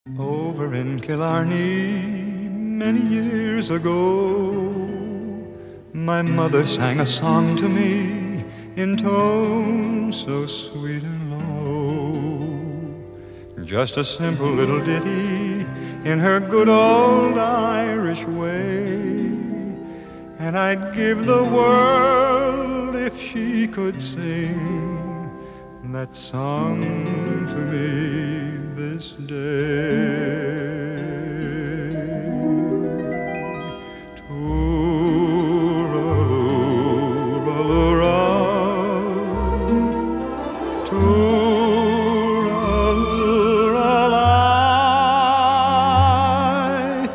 Over in Killarney, many years ago, my mother sang a song to me in tones so sweet and low. Just a simple little ditty in her good old Irish way. And I'd give the world if she could sing that song to me this day. Tooralooraloora, tooralooralai,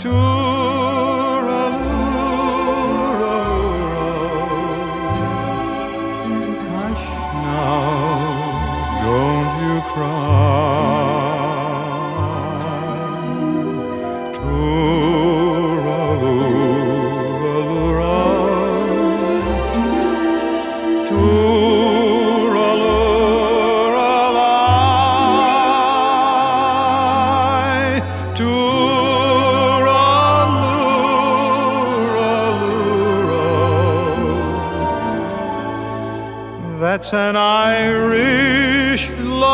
tooralooraloora. Hush now, don't you cry. That's an Irish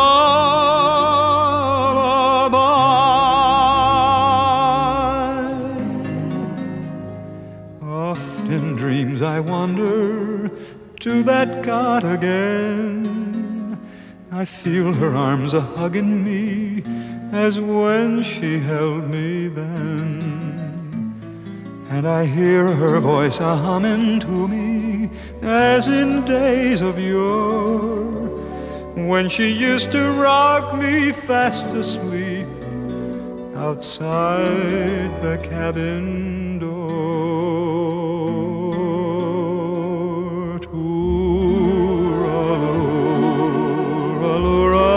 lullaby. Oft in dreams I wander to that cot again. I feel her arms a-hugging me as when she held me then. And I hear her voice a-humming to me as in days of yore, when she used to rock me fast asleep outside the cabin door. Tooralooraloora,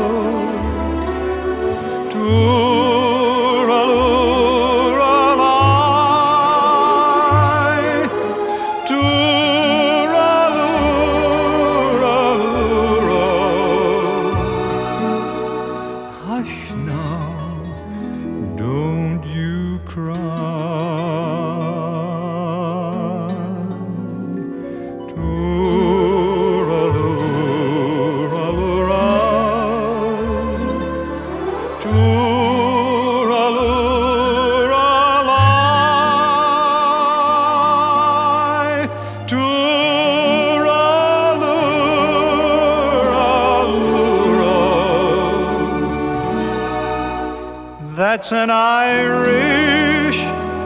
tooralooralai, hush now, don't you cry. Tooralooraloora, tooralooralai, tooralooraloora. That's an Irish